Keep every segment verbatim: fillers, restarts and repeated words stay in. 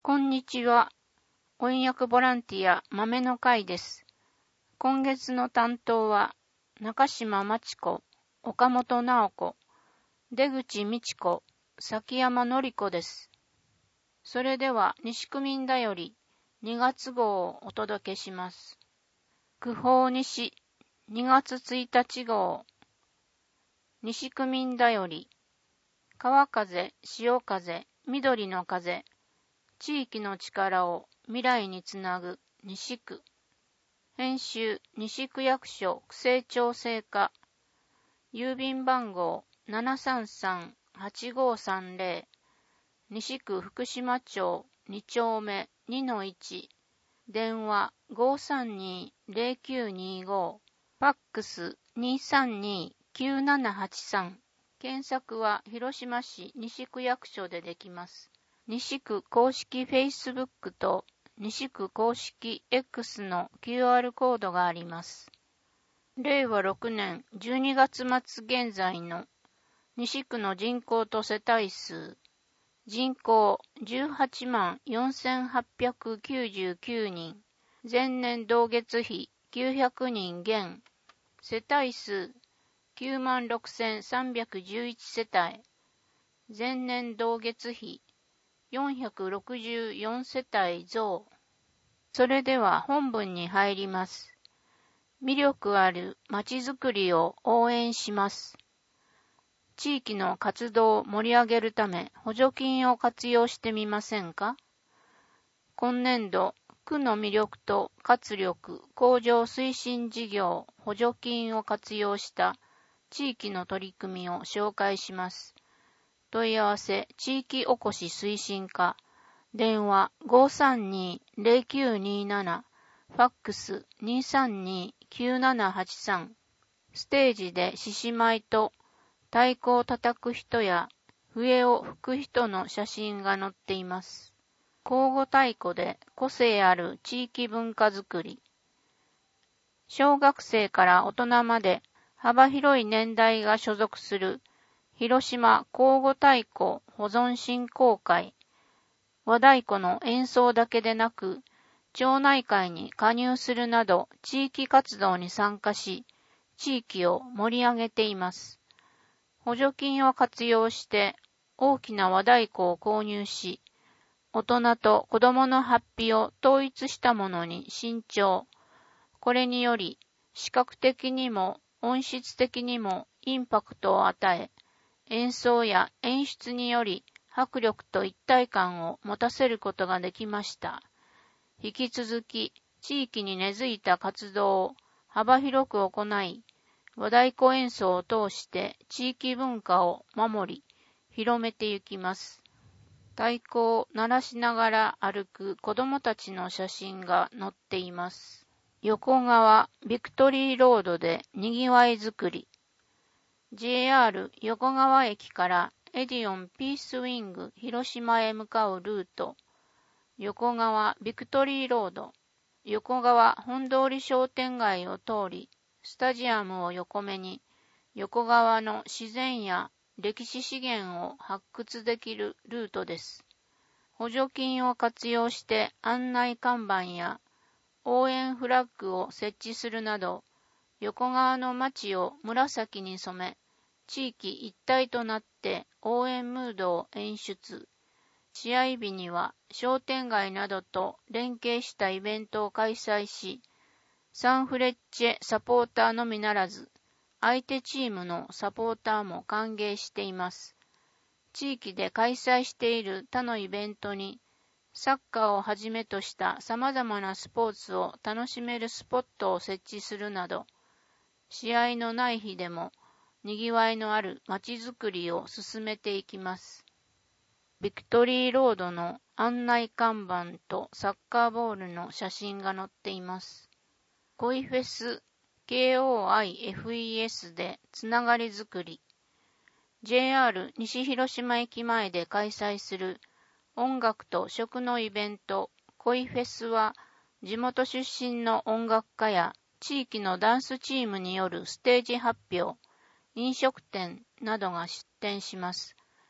こんにちは。翻訳ボランティア豆の会です。今月の担当は中島真知子、岡本直子、出口美智子、崎山典子です。それでは西区民だよりにがつ号をお届けします。区報西にがつついたち号。西区民だより川風、潮風、緑の風、地域の力を未来につなぐ西区。編集西区役所区政調整課。郵便番号 ななさんさんはちごさんゼロ。西区福島町に丁目 にのいち。電話 ごさんにーゼロきゅうにご。ファックス にさんにーきゅうななはちさん。検索は広島市西区役所でできます。西区公式 Facebook と西区公式 X の キューアール コードがあります。れいわろくねんじゅうにがつ末現在の西区の人口と世帯数。人口じゅうはちまんよんせんはっぴゃくきゅうじゅうきゅうにん。前年同月比きゅうひゃくにん減。世帯数きゅうまんろくせんさんびゃくじゅういち世帯。前年同月比よんひゃくろくじゅうよん世帯増。それでは本文に入ります。魅力あるまちづくりを応援します。地域の活動を盛り上げるため補助金を活用してみませんか？今年度、区の魅力と活力向上推進事業補助金を活用した地域の取り組みを紹介します。問い合わせ地域おこし推進課。電話 ごさんにーゼロきゅうにーなな。ファックス にさんにーきゅうななはちさん。ステージで獅子舞と太鼓を叩く人や笛を吹く人の写真が載っています。交互太鼓で個性ある地域文化づくり。小学生から大人まで幅広い年代が所属する広島交互太鼓保存振興会。和太鼓の演奏だけでなく、町内会に加入するなど地域活動に参加し、地域を盛り上げています。補助金を活用して大きな和太鼓を購入し、大人と子供の法被を統一したものに新調。これにより視覚的にも音質的にもインパクトを与え、演奏や演出により迫力と一体感を持たせることができました。引き続き地域に根付いた活動を幅広く行い、和太鼓演奏を通して地域文化を守り、広めていきます。太鼓を鳴らしながら歩く子どもたちの写真が載っています。横川ビクトリーロードでにぎわいづくり。ジェイアール 横川駅からエディオンピースウィング広島へ向かうルート。横川ビクトリーロード。横川本通り商店街を通り、スタジアムを横目に、横川の自然や歴史資源を発掘できるルートです。補助金を活用して案内看板や応援フラッグを設置するなど、横川の街を紫に染め、地域一体となって応援ムードを演出。試合日には商店街などと連携したイベントを開催し、サンフレッチェサポーターのみならず、相手チームのサポーターも歓迎しています。地域で開催している他のイベントに、サッカーをはじめとした様々なスポーツを楽しめるスポットを設置するなど、試合のない日でもにぎわいのある街づくりを進めていきます。ビクトリーロードの案内看板とサッカーボールの写真が載っています。恋フェス ケーオーアイエフイーエス でつながりづくり。ジェイアール 西広島駅前で開催する音楽と食のイベント恋フェスは、地元出身の音楽家や地域のダンスチームによるステージ発表、飲食店などが出展します。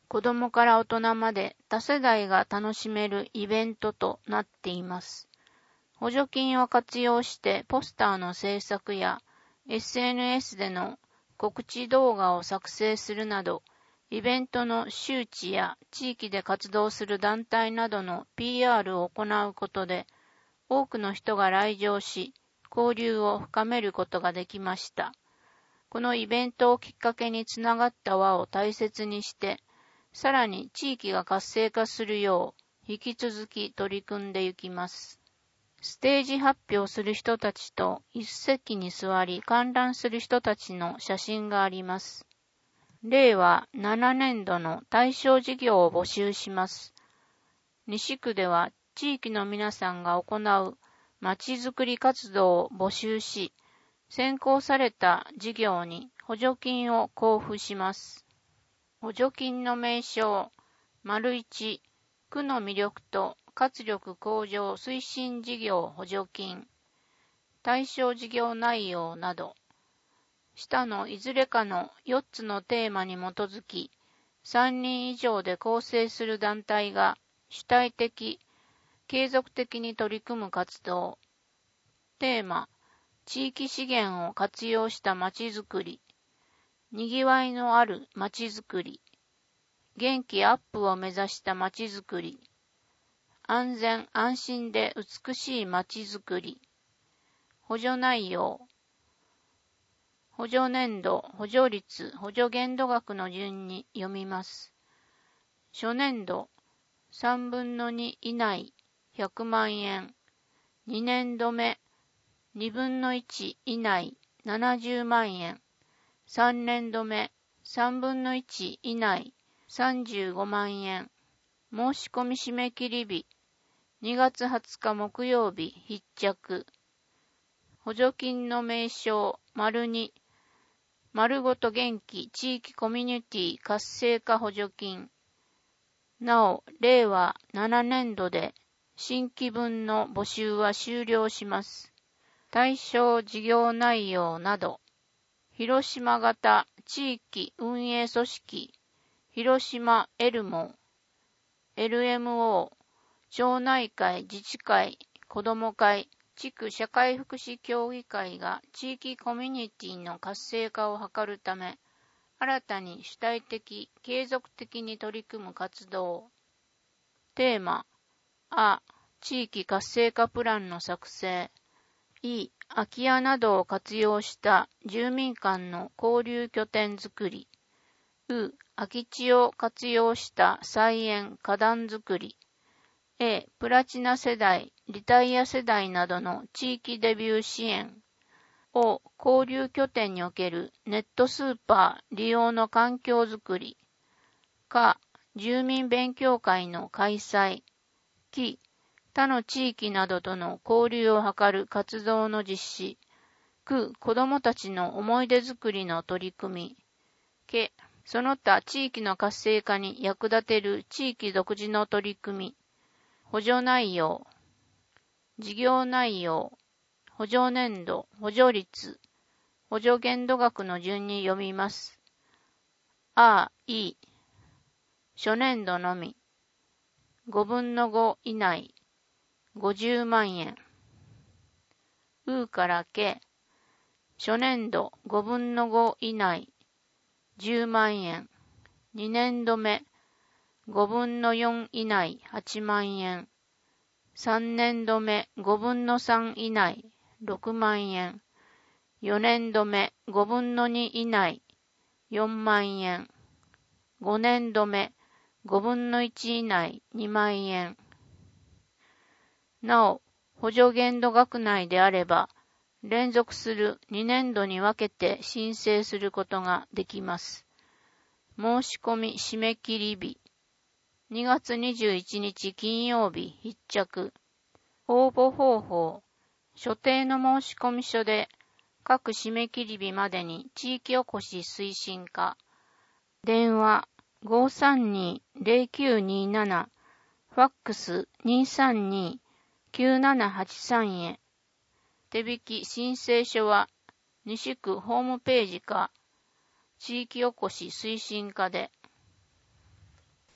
子供から大人まで多世代が楽しめるイベントとなっています。補助金を活用してポスターの制作や エスエヌエス での告知動画を作成するなど、イベントの周知や地域で活動する団体などの ピーアール を行うことで、多くの人が来場し、交流を深めることができました。このイベントをきっかけにつながった輪を大切にして、さらに地域が活性化するよう、引き続き取り組んでいきます。ステージ発表する人たちと一席に座り観覧する人たちの写真があります。れいわななねんどの対象事業を募集します。西区では地域の皆さんが行うまちづくり活動を募集し、選考された事業に補助金を交付します。補助金の名称、丸いち、区の魅力と活力向上推進事業補助金、対象事業内容など、下のいずれかのよっつのテーマに基づき、さんにん以上で構成する団体が主体的、継続的に取り組む活動。テーマ、地域資源を活用したまちづくり。にぎわいのあるまちづくり。元気アップを目指したまちづくり。安全安心で美しいまちづくり。補助内容。補助年度、補助率、補助限度額の順に読みます。初年度、さんぶんのに以内、ひゃくまんえん。にねんどめ、にぶんのいち以内、ななじゅうまんえん。さんねんどめ、さんぶんのいち以内、さんじゅうごまんえん。申し込み締め切り日、にがつはつか木曜日必着。補助金の名称、丸に、丸ごと元気地域コミュニティ活性化補助金。なお、れいわななねんどで新規分の募集は終了します。対象事業内容など、広島型地域運営組織、広島エルモ、エルエムオー、町内会自治会、子ども会、地区社会福祉協議会が地域コミュニティの活性化を図るため、新たに主体的、継続的に取り組む活動。テーマ、あ、地域活性化プランの作成。い、空き家などを活用した住民間の交流拠点づくり。う、空き地を活用した菜園花壇づくり。A、プラチナ世代、リタイア世代などの地域デビュー支援。O、交流拠点におけるネットスーパー利用の環境づくり。か、住民勉強会の開催。き、他の地域などとの交流を図る活動の実施。く、子どもたちの思い出づくりの取り組み。け、その他地域の活性化に役立てる地域独自の取り組み。補助内容、事業内容、補助年度、補助率、補助限度額の順に読みます。あ、い、初年度のみ、ごぶんのご以内、ごじゅうまんえん。うからけ、初年度ごぶんのご以内、じゅうまんえん。にねんどめ、ごぶんのよん以内、はちまんえん。さんねんどめごぶんのさん以内、ろくまんえん。よねんどめごぶんのに以内、よんまんえん。ごねんどめごぶんのいち以内、にまんえん。なお、補助限度額内であれば、連続するにねんどに分けて申請することができます。申し込み締め切り日、にがつにじゅういちにち金曜日必着。応募方法、所定の申込書で各締め切り日までに地域おこし推進課。電話 ごさんに ゼロきゅうになな、ファックス にさんに きゅうななはちさん へ。手引き申請書は西区ホームページか地域おこし推進課で。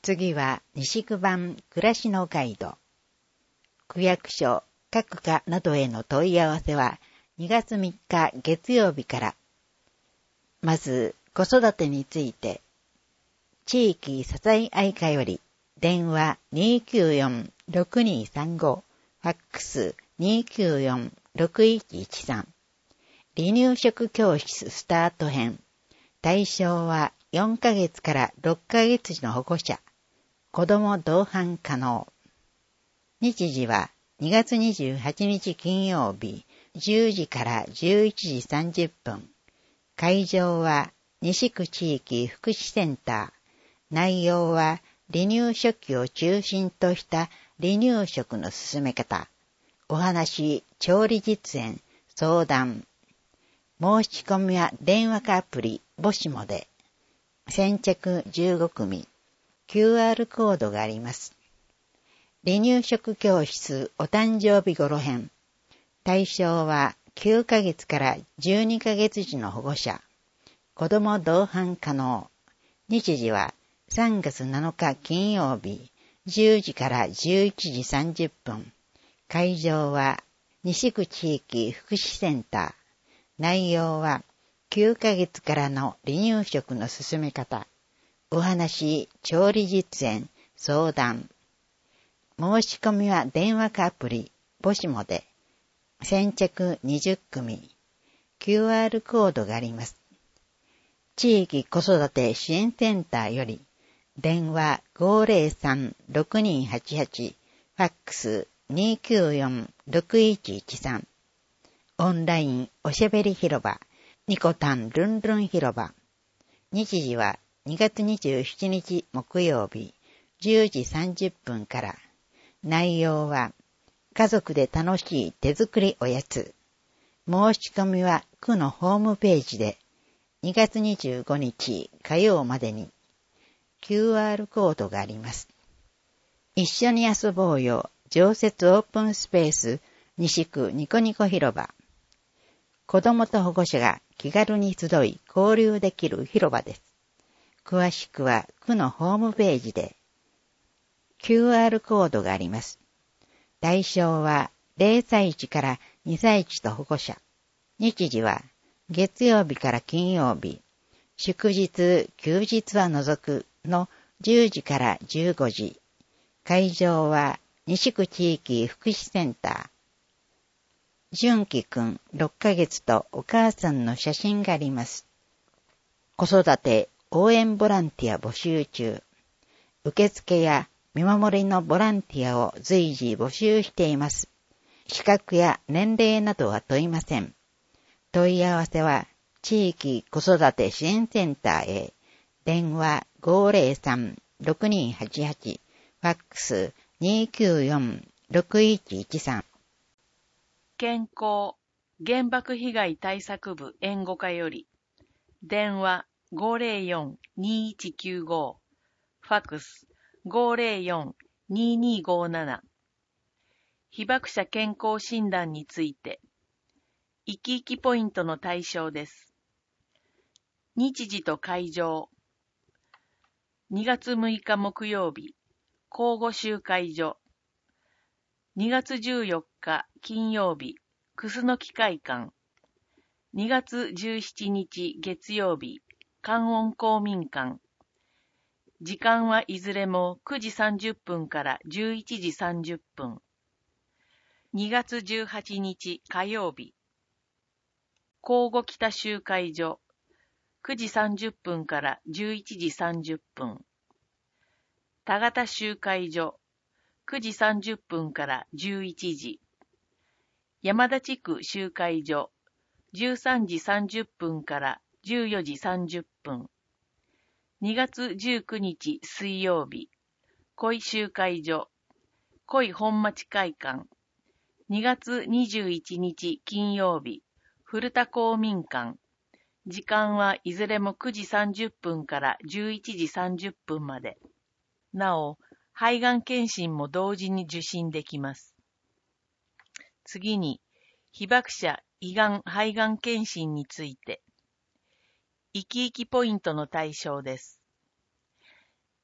次は西区版暮らしのガイド。区役所、各課などへの問い合わせはにがつみっか月曜日から。まず、子育てについて。地域支え合い課より、電話 にーきゅうよんろくにーさんご、ファックス にーきゅうよんろくいちいちさん。離乳食教室スタート編。対象はよんかげつからろっかげつ児の保護者。子供同伴可能。日時はにがつにじゅうはちにち金曜日じゅうじからじゅういちじさんじゅっぷん。会場は西区地域福祉センター。内容は離乳食器を中心とした離乳食の進め方。お話、調理実演、相談。申し込みは電話かアプリ、ボシモで。先着じゅうごくみ。キューアール コードがあります。離乳食教室お誕生日頃編。対象はきゅうかげつからじゅうにかげつ児の保護者。子供同伴可能。日時はさんがつなのか金曜日じゅうじからじゅういちじさんじゅっぷん。会場は西区地域福祉センター。内容はきゅうかげつからの離乳食の進め方。お話、調理実演、相談。申し込みは電話かアプリ、ボシモで。先着にじゅっくみ。キューアール コードがあります。地域子育て支援センターより、電話 ごーぜろさんろくにーはちはち、ファックス にーきゅうよんろくいちいちさん。オンラインおしゃべり広場、ニコタンルンルン広場。日時はにがつにじゅうしちにち木曜日じゅうじさんじゅっぷんから。内容は家族で楽しい手作りおやつ。申し込みは区のホームページでにがつにじゅうごにち火曜までに。キューアール コードがあります。一緒に遊ぼうよ常設オープンスペース西区ニコニコ広場。子供と保護者が気軽に集い交流できる広場です。詳しくは区のホームページで。キューアール コードがあります。対象はぜろさい児からにさい児と保護者。日時は月曜日から金曜日。祝日、休日は除くのじゅうじからじゅうごじ。会場は西区地域福祉センター。純喜くんろっかげつとお母さんの写真があります。子育て応援ボランティア募集中。受付や見守りのボランティアを随時募集しています。資格や年齢などは問いません。問い合わせは地域子育て支援センターへ。電話 ごーぜろさんろくにーはちはち、ファックス にーきゅうよんろくいちいちさん。 健康原爆被害対策部援護課より、電話 ごーぜろよんにーいちきゅうご、ファックス ごーぜろよんにーにーごーなな。被爆者健康診断について、生き生きポイントの対象です。日時と会場。にがつむいか木曜日、交互集会所。にがつじゅうよっか金曜日、楠木会館。にがつじゅうしちにち月曜日、観音公民館。時間はいずれもくじさんじゅっぷんからじゅういちじさんじゅっぷん。にがつじゅうはちにち火曜日、交互北集会所。くじさんじゅっぷんからじゅういちじさんじゅっぷん。田形集会所。くじさんじゅっぷんからじゅういちじ。山田地区集会所。じゅうさんじさんじゅっぷんからじゅうよじさんじゅっぷん。にがつじゅうくにち水曜日、恋集会所。恋本町会館。にがつにじゅういちにち金曜日、古田公民館。時間はいずれもくじさんじゅっぷんからじゅういちじさんじゅっぷんまで。なお、肺がん検診も同時に受診できます。次に、被爆者胃がん肺がん検診について、生き生きポイントの対象です。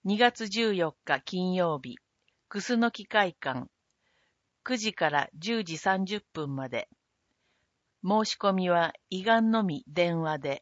にがつじゅうよっか金曜日、楠木会館、くじからじゅうじさんじゅっぷんまで。申し込みは胃がんのみ電話で。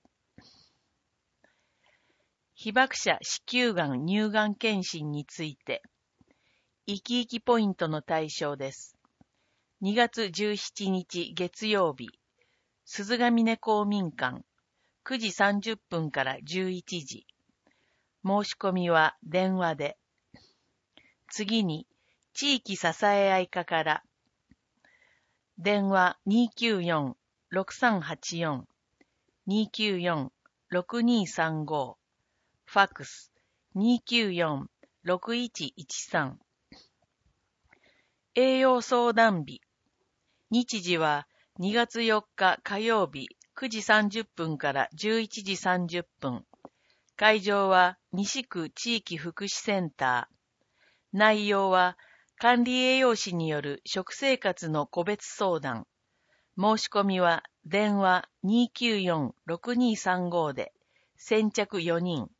被爆者子宮がん乳がん検診について、生き生きポイントの対象です。にがつじゅうしちにち月曜日、鈴ヶ峰公民館、くじさんじゅっぷんからじゅういちじ。申し込みは電話で。次に、地域支え合い課から、電話 にーきゅうよん ろくさんはちよん にーきゅうよん ろくにーさんご、ファックス にーきゅうよん ろくいちいちさん。栄養相談日。日時はにがつよっか火曜日くじさんじゅっぷんからじゅういちじさんじゅっぷん。会場は西区地域福祉センター。内容は管理栄養士による食生活の個別相談。申し込みは電話 にーきゅうよん ろくにーさんご で先着よにん。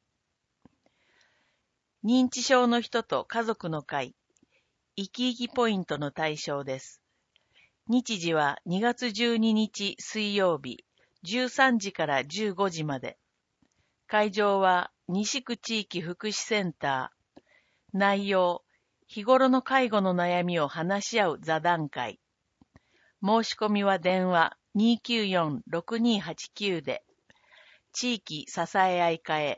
認知症の人と家族の会、生き生きポイントの対象です。日時はにがつじゅうににち水曜日じゅうさんじからじゅうごじまで。会場は西区地域福祉センター。内容、日頃の介護の悩みを話し合う座談会。申し込みは電話 にーきゅうよん ろくにーはちきゅう で、地域支え合い課へ。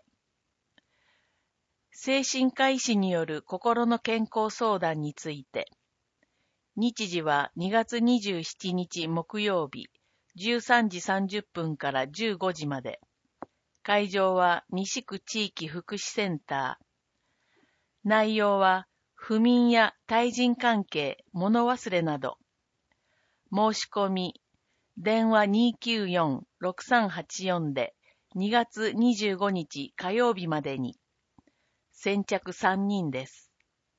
精神科医師による心の健康相談について。日時はにがつにじゅうしちにち木曜日じゅうさんじさんじゅっぷんからじゅうごじまで。会場は西区地域福祉センター。内容は不眠や対人関係、物忘れなど。申し込み、電話 にーきゅうよん ろくさんはちよん でにがつにじゅうごにち火曜日までに。先着さんにんです。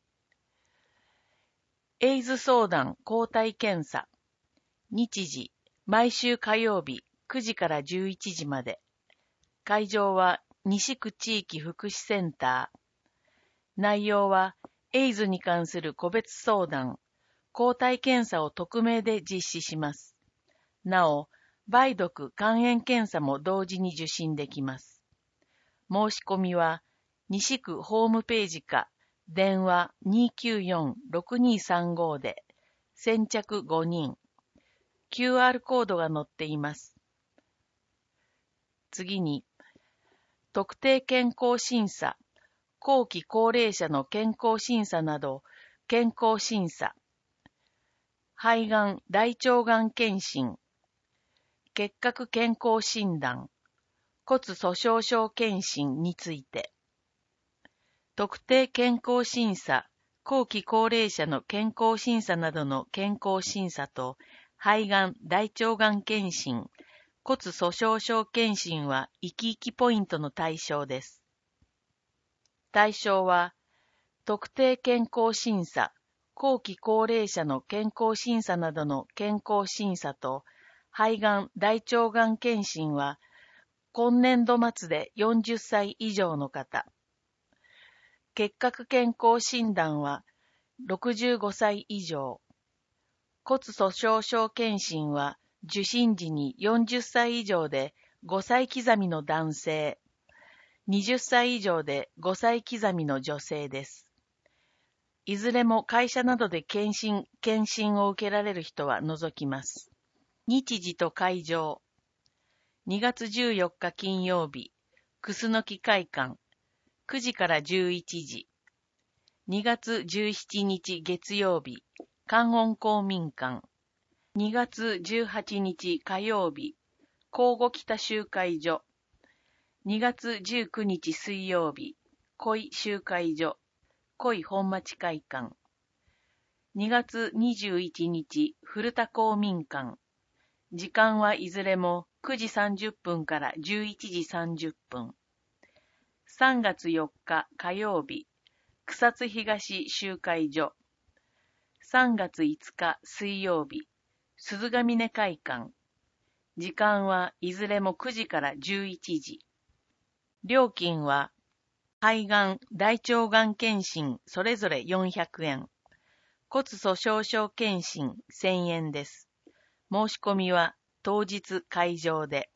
エイズ相談抗体検査。日時、毎週火曜日くじからじゅういちじまで。会場は西区地域福祉センター。内容はエイズに関する個別相談、抗体検査を匿名で実施します。なお、梅毒肝炎検査も同時に受診できます。申し込みは西区ホームページか電話 にーきゅうよん ろくにーさんご で先着ごにん。キューアール コードが載っています。次に、特定健康審査、後期高齢者の健康審査など、健康審査、肺がん、大腸がん検診、結核健康診断、骨粗鬆症検診について、特定健康審査、後期高齢者の健康審査などの健康審査と、肺がん、大腸がん検診、骨粗鬆症検診は生き生きポイントの対象です。対象は、特定健康審査、後期高齢者の健康審査などの健康審査と、肺がん、大腸がん検診は、今年度末でよんじゅっさい以上の方。結核健康診断は、ろくじゅうごさい以上。骨粗鬆症検診は、受診時によんじゅっさい以上でごさい刻みの男性、にじゅっさい以上でごさい刻みの女性です。いずれも会社などで検診、検診を受けられる人は除きます。日時と会場。にがつじゅうよっか金曜日、楠木会館、くじからじゅういちじ。にがつじゅうしちにち月曜日、観音公民館。にがつじゅうはちにち火曜日、交互北集会所。にがつじゅうくにち水曜日、恋集会所、恋本町会館。にがつにじゅういちにち古田公民館。時間はいずれもくじさんじゅっぷんからじゅういちじさんじゅっぷん。さんがつよっか火曜日、草津東集会所。さんがついつか水曜日、鈴ヶ峰会館。時間はいずれもくじからじゅういちじ。料金は肺がん、大腸がん検診それぞれよんひゃくえん。骨粗鬆症検診せんえんです。申し込みは当日会場で。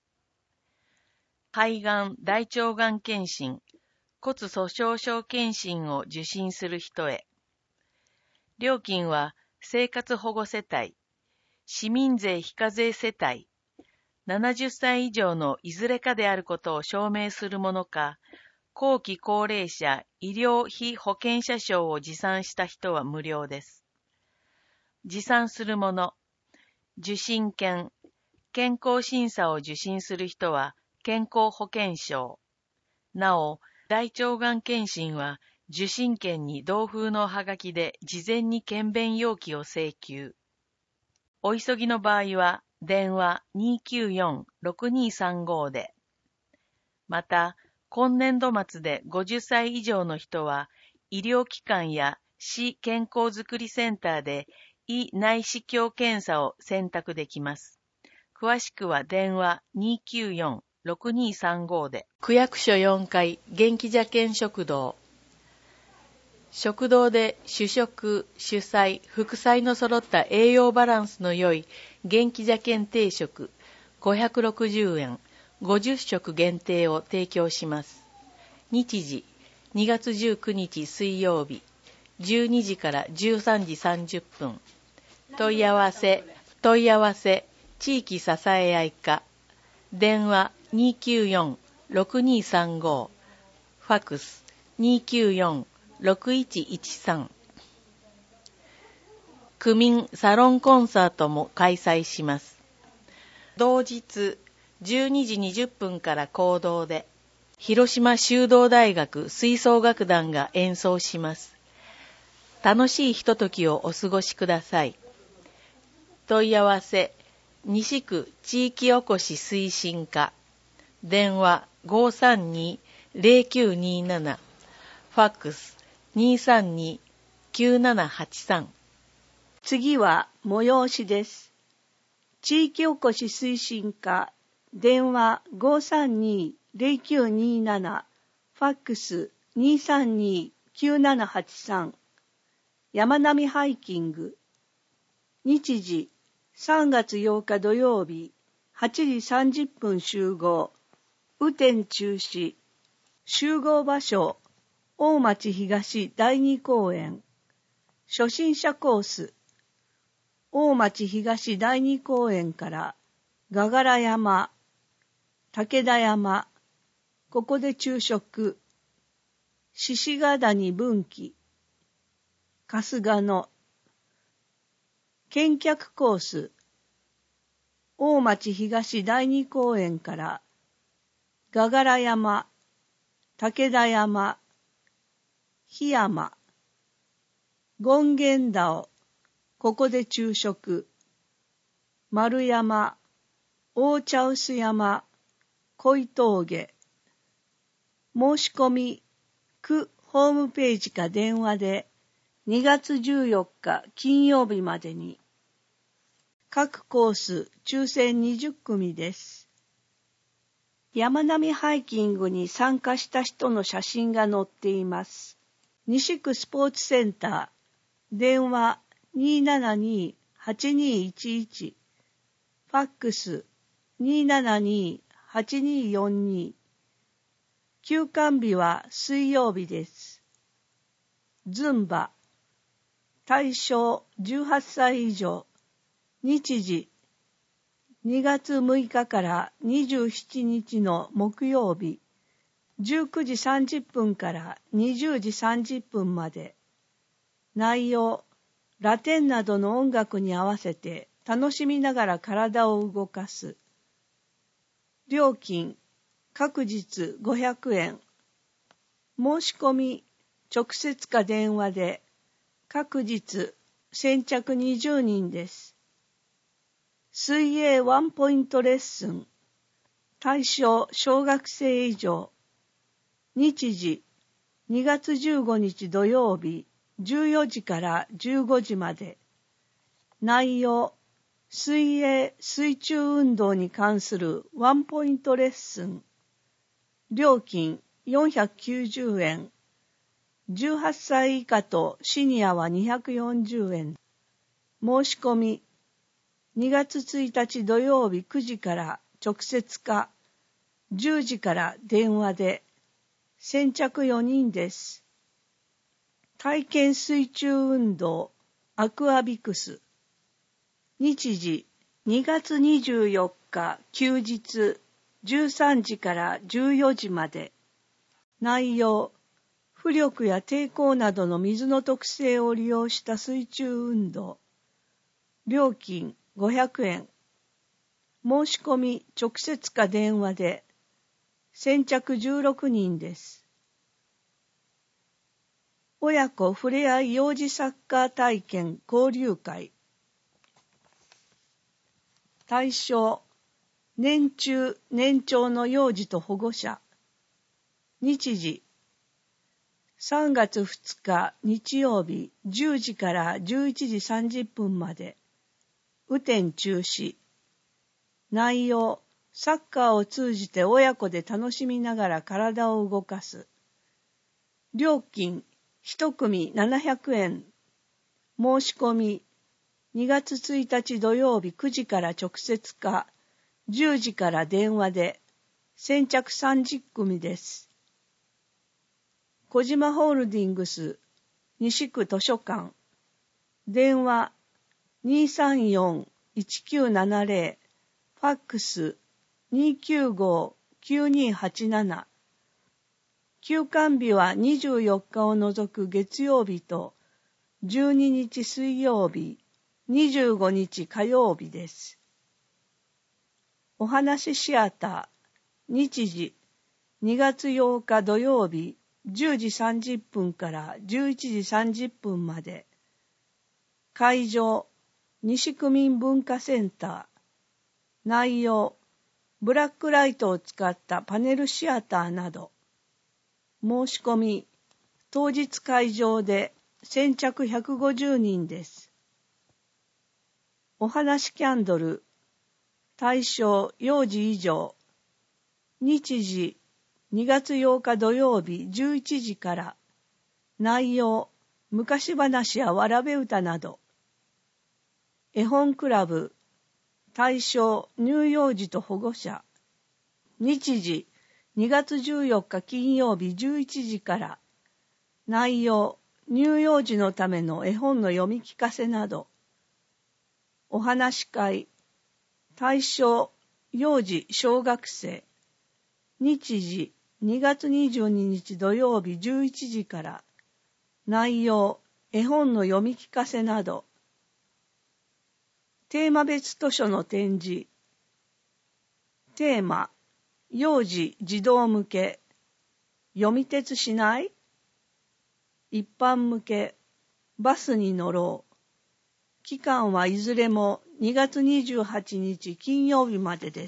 肺がん、大腸がん検診、骨粗鬆症検診を受診する人へ。料金は生活保護世帯、市民税非課税世帯、ななじゅっさい以上のいずれかであることを証明するものか、後期高齢者医療費保険者証を持参した人は無料です。持参するもの、受診券、健康審査を受診する人は健康保険証。なお、大腸がん検診は受診券に同封のハガキで事前に検便要記を請求。お急ぎの場合は電話 にーきゅうよん ろくにーさんご で。また、今年度末でごじゅっさい以上の人は医療機関や市健康づくりセンターで胃内視鏡検査を選択できます。詳しくは電話 にーきゅうよん ろくにーさんご で。区役所よんかい元気茶券食堂。食堂で主食、主菜、副菜の揃った栄養バランスの良い元気茶券定食ごひゃくろくじゅうえん、ごじゅっしょく限定を提供します。日時、にがつじゅうくにち水曜日、じゅうにじからじゅうさんじさんじゅっぷん。問い合わせ、問い合わせ、地域支え合い課。電話 にーきゅうよん ろくにーさんご。ファックス にーきゅうよん ろくいちいちさん。区民サロンコンサートも開催します。同日じゅうにじにじゅっぷんから講堂で、広島修道大学吹奏楽団が演奏します。楽しいひとときをお過ごしください。問い合わせ、西区地域おこし推進課。電話 ごーさんにー ぜろきゅうにーなな。ファックス にーさんにー きゅうななはちさん。 次は催しです。地域おこし推進課。電話 ごーさんにー ぜろきゅうにーなな。ファックス にーさんにー きゅうななはちさん。山並ハイキング。日時さんがつようか土曜日はちじさんじゅっぷん集合。雨天中止。集合場所大町東だいに公園。初心者コース大町東だいに公園からガガラ山、武田山、ここで昼食、獅子ヶ谷分岐、春日野、見客コース、大町東だいに公園からガガラ山、武田山、檜山、権現田ここで昼食、丸山、大茶臼山、恋峠。申し込み、区ホームページか電話でにがつじゅうよっか金曜日までに。各コース抽選にじゅっくみです。山並ハイキングに参加した人の写真が載っています。西区スポーツセンター、電話 にーななにー はちにーいちいち、ファックス にーななにー はちにーよんにー。休館日は水曜日です。ズンバ、対象じゅうはっさい以上。日時にがつむいかからにじゅうしちにちの木曜日、じゅうくじさんじゅっぷんからにじゅうじさんじゅっぷんまで。内容、ラテンなどの音楽に合わせて楽しみながら体を動かす。料金、各日ごひゃくえん。申し込み、直接か電話で、各日先着にじゅうにんです。水泳ワンポイントレッスン。対象小学生以上。日時にがつじゅうごにち土曜日じゅうよじからじゅうごじまで。内容、水泳水中運動に関するワンポイントレッスン。料金よんひゃくきゅうじゅうえん。じゅうはっさい以下とシニアはにひゃくよんじゅうえん。申し込み、にがつついたち土曜日くじから直接か、じゅうじから電話で、先着よにんです。体験水中運動、アクアビクス。日時、にがつにじゅうよっか休日、じゅうさんじからじゅうよじまで。内容、浮力や抵抗などの水の特性を利用した水中運動。料金ごひゃくえん。申し込み直接か電話で、先着じゅうろくにんです。親子ふれあい幼児サッカー体験交流会。対象、年中年長の幼児と保護者。日時、さんがつふつか日曜日じゅうじからじゅういちじさんじゅっぷんまで。雨天中止。内容、サッカーを通じて親子で楽しみながら体を動かす。料金、一組ななひゃくえん。申し込み、にがつついたち土曜日くじから直接か、じゅうじから電話で、先着さんじゅっくみです。小島ホールディングス西区図書館。電話 にーさんよんいちきゅうななぜろ、ファックス にーきゅうごきゅうにーはちなな。休館日はにじゅうよっかを除く月曜日とじゅうににち水曜日、にじゅうごにち火曜日です。お話シアター、日時にがつようか土曜日じゅうじさんじゅっぷんからじゅういちじさんじゅっぷんまで。会場、西区民文化センター。内容、ブラックライトを使ったパネルシアターなど。申し込み、当日会場で先着ひゃくごじゅうにんです。お話キャンドル、対象幼児以上。日時、にがつようか土曜日じゅういちじから。内容、昔話やわらべ歌など。絵本クラブ、対象乳幼児と保護者。日時、にがつじゅうよっか金曜日じゅういちじから。内容、乳幼児のための絵本の読み聞かせなど。お話会、対象幼児小学生。日時、にがつにじゅうににち土曜日じゅういちじから。内容、絵本の読み聞かせなど。テーマ別図書の展示。テーマ、幼児児童向け。読み鉄しない？一般向け。バスに乗ろう。期間はいずれもにがつにじゅうはちにち金曜日までです。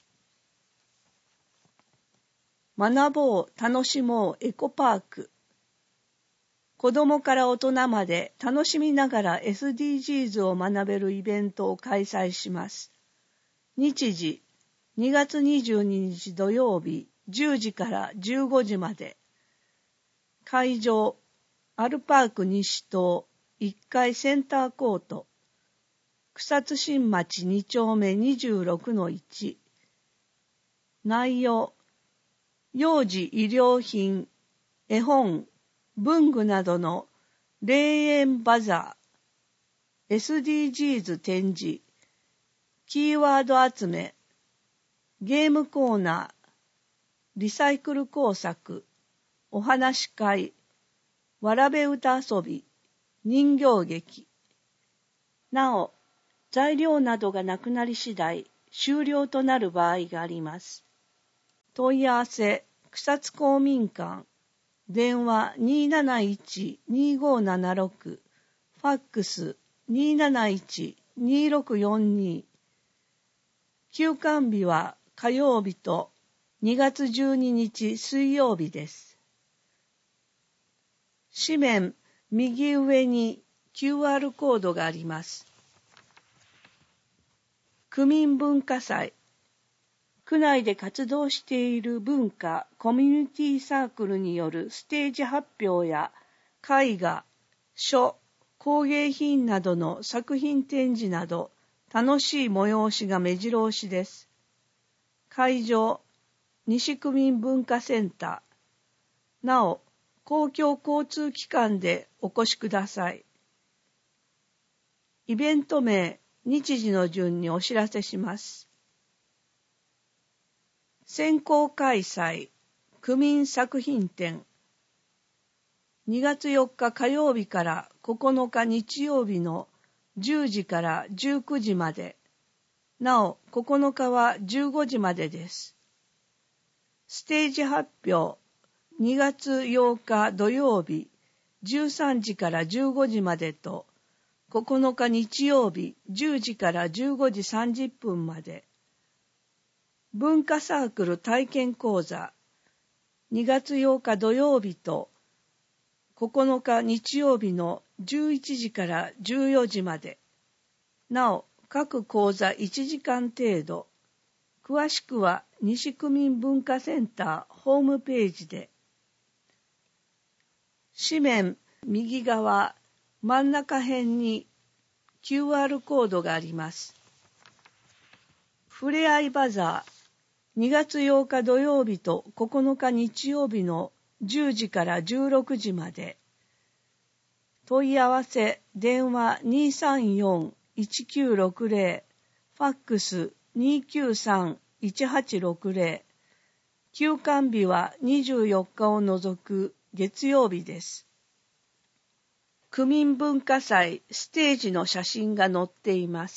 学ぼう、楽しもうエコパーク。子どもから大人まで楽しみながら エスディージーズ を学べるイベントを開催します。日時、にがつにじゅうににち土曜日じゅうじからじゅうごじまで。会場、アルパーク西棟いっかいセンターコート。草津新町にちょうめにじゅうろくのいち。内容、幼児医療品、絵本、文具などの霊園バザー、エスディージーズ 展示、キーワード集め、ゲームコーナー、リサイクル工作、お話会、わらべ歌遊び、人形劇。なお、材料などがなくなり次第、終了となる場合があります。問い合わせ、草津公民館、電話 にーなないちにーごーななろく、ファックス にーなないちにーろくよんに。休館日は火曜日とにがつじゅうににち水曜日です。紙面右上に キューアール コードがあります。区民文化祭。 区内で活動している文化、コミュニティサークルによるステージ発表や絵画、書、工芸品などの作品展示など楽しい催しが目白押しです。会場、西区民文化センター。なお、公共交通機関でお越しください。イベント名、日時の順にお知らせします。先行開催、区民作品展。にがつよっか火曜日からここのか日曜日のじゅうじからじゅうくじまで。なお、ここのかはじゅうごじまでです。ステージ発表、にがつようか土曜日、じゅうさんじからじゅうごじまでと、ここのか日曜日、じゅうじからじゅうごじさんじゅっぷんまで。文化サークル体験講座、にがつようか土曜日と、ここのか日曜日のじゅういちじからじゅうよじまで。なお、各講座いちじかん程度。詳しくは西区民文化センターホームページで。紙面右側真ん中辺に キューアール コードがあります。ふれあいバザーにがつようか土曜日とここのか日曜日のじゅうじからじゅうろくじまで。問い合わせ電話 にさんよんいちきゅうろくゼロ、ファックス にきゅうさんいちはちろくゼロ。休館日はにじゅうよっかを除く月曜日です。区民文化祭ステージの写真が載っています。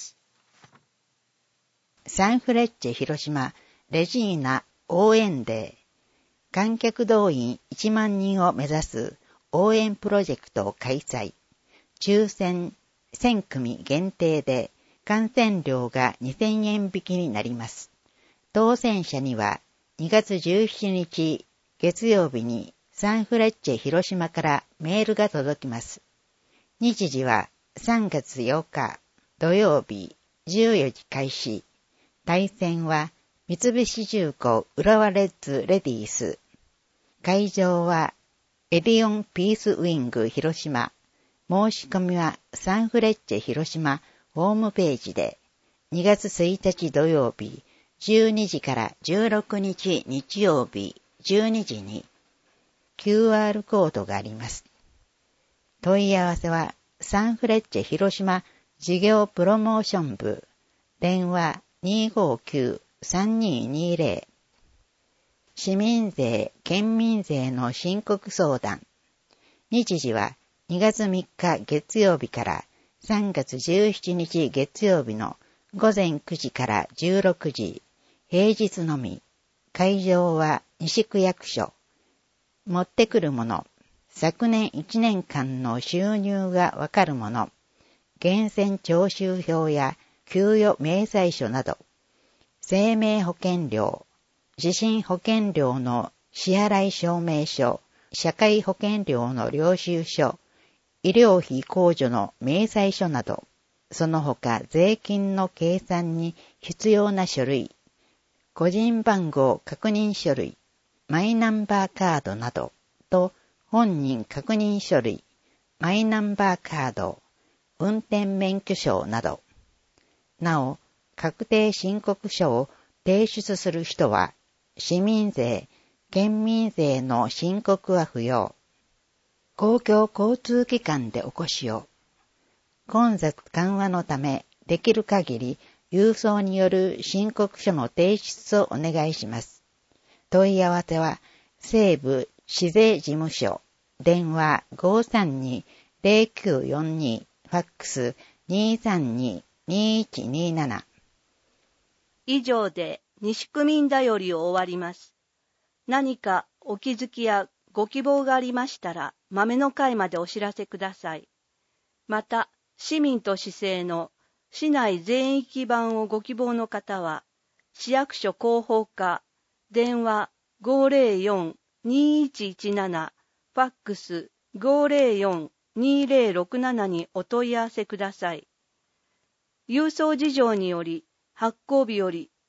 サンフレッチェ広島レジーナ応援デー。観客動員いちまんにんを目指す応援プロジェクトを開催。抽選せんくみ限定で観戦料がにせんえん引きになります。当選者にはにがつじゅうしちにち月曜日にサンフレッチェ広島からメールが届きます。日時はさんがつようか土曜日じゅうよじ開始。対戦は三菱重工浦和レッズレディース。会場はエディオンピースウィング広島。申し込みはサンフレッチェ広島ホームページでにがつついたち土曜日じゅうにじからじゅうろくにち日曜日じゅうにじに キューアール コードがあります。問い合わせはサンフレッチェ広島事業プロモーション部電話 にごきゅうさんににゼロ。市民税、県民税の申告相談。日時はにがつみっか月曜日からさんがつじゅうしちにち月曜日のごぜんくじからじゅうろくじ、平日のみ。会場は西区役所。持ってくるもの。昨年いちねんかんの収入がわかるもの。源泉徴収票や給与明細書など。生命保険料。地震保険料の支払い証明書。社会保険料の領収書。医療費控除の明細書など、その他税金の計算に必要な書類、個人番号確認書類、マイナンバーカードなどと本人確認書類、マイナンバーカード、運転免許証など。なお、確定申告書を提出する人は、市民税、県民税の申告は不要。公共交通機関でお越しを。混雑緩和のため、できる限り郵送による申告書の提出をお願いします。問い合わせは、西部市税事務所、電話 ごさんにーぜろきゅうよんに、ファックス にさんにーにいちになな。 以上で西区民だよりを終わります。何かお気づきやご希望がありましたら、豆の会までお知らせください。また、市民と市政の市内全域版をご希望の方は、市役所広報課、電話 ごぜろよんにいちいちなな、ファックス ごぜろよんにぜろろくなな にお問い合わせください。郵送事情により、発行日より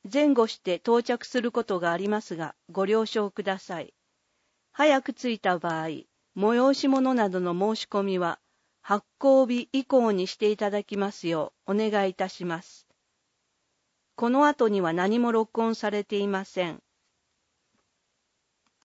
前後して到着することがありますが、ご了承ください。早く着いた場合、催し物などの申し込みは、発行日以降にしていただきますようお願いいたします。この後には何も録音されていません。